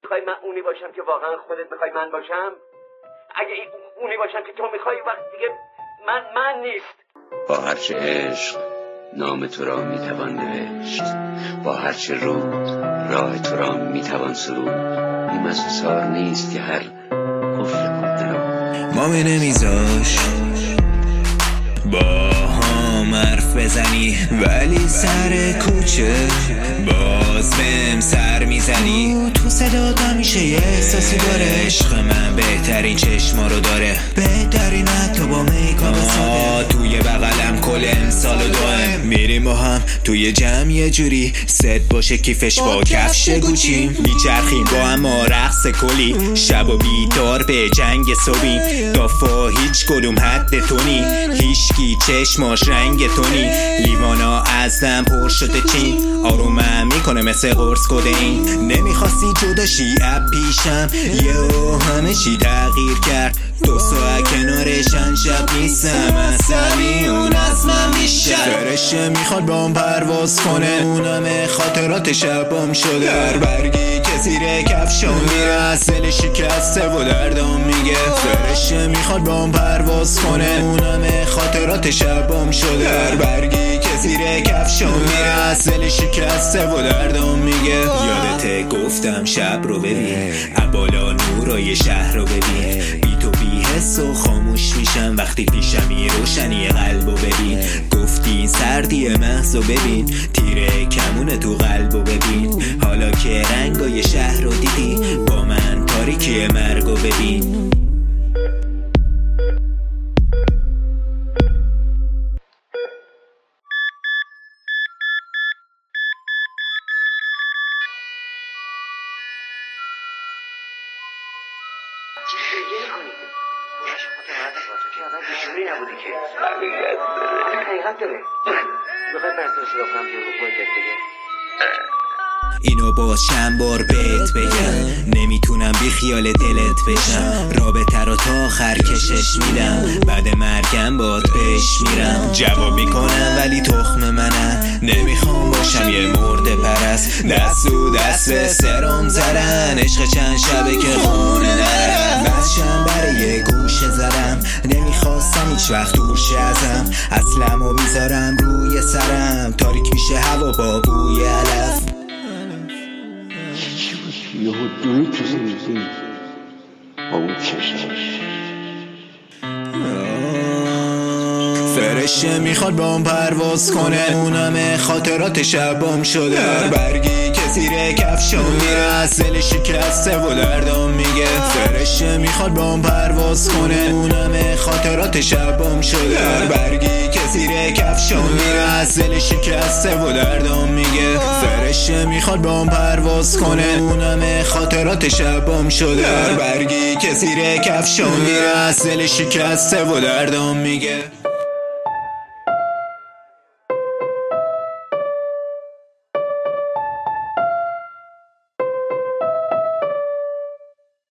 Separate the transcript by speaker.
Speaker 1: میخوای من اونی باشم که واقعا خودت میخوای من باشم؟ اگه اونی باشم که تو میخوای وقت دیگه من نیست.
Speaker 2: با هرچه عشق نام تو را میتوان نوشت، با هرچه رود راه تو را میتوان سرود. بیم از حصار نیست که هر قفل کنده را
Speaker 3: مامی نمیذاش با هم حرف بزنی، ولی سر کوچه باز بهم سر میزنی. تو صدات همیشه یه احساسی داره، عشق من بهترین چشما رو داره، بهترین حتی با میکاپ ساده. توی بغلم کل امسال و دائم میریم با هم توی جمع یه جوری ست باشه کیفش با کفش گوچیم. میچرخیم با هم رقص کلی، شب و بیدار به جنگ صبحیم. دافا هیچ کدوم حد تونی، هیچکی چشماش رنگ تونی. لیوانا ازم پر شده چین، آرومم میکنه مثل قرص کدین. نمیخواستی جداشی اب پیشم، یهو همه چی تغییر کرد. 2 ساعت کنارشن شب نیستم، عصبی اون از من بیشتر. فرشه میخواد با هم پرواز کنه، اونم خاطرات شبام شده. در برگی که زیر کفشام میره، اصل شکسته و دردام میگه. فرشه میخواد با هم پرواز کنه، اونم خاطرات شبام شده. در برگی که زیر کفشام میره، اصل شکسته و دردام میگه. یادته گفتم شب رو ببین، ابالا نورای شهر رو ببین. بی تو بی حس و خاموش میشم وقتی پیشمی، روشنی قلبو ببین. گفتی این سردی محض رو ببین، تیره کمون تو قلبو ببین. حالا که رنگای شهر رو دیدی، با من تاریکی مرگو ببین.
Speaker 1: گریه کنید بیشوری نبودی که حقیقت داره. بخوای من تو صدا کنم که باید بگه
Speaker 3: اینو باز چند بار بهت بگم، نمیتونم بی خیال دلت بشم. رابطه رو تا آخر کشش میدم، بعد مرگم باد پیش میرم. جواب میکنم ولی تخم منم، نمیخوام باشم یه مرده پرست. دست و دست سرم زدن، عشق چند شبه که خونه نرم. بچم برای یه گوشه زدم، نمیخواستم هیچ وقت دوش ازم. اصلمو میذارم روی سرم، تاریک میشه هوا با بوی علف.
Speaker 2: یهو دوی تو زندگی با اون چشمش.
Speaker 3: فرشه میخواد با هم پرواز کنه، اونم خاطرات شبام شده. در برگی که زیر کفشام میره، اصل شکسته و دردام میگه. فرشه میخواد با هم پرواز کنه، اونم خاطرات شبام شده. در برگی که زیر کفشام میره، اصل شکسته و دردام میگه. فرشه میخواد با هم پرواز کنه، اونم خاطرات شبام شده. در برگی که زیر کفشام میره، اصل شکسته و دردام میگه.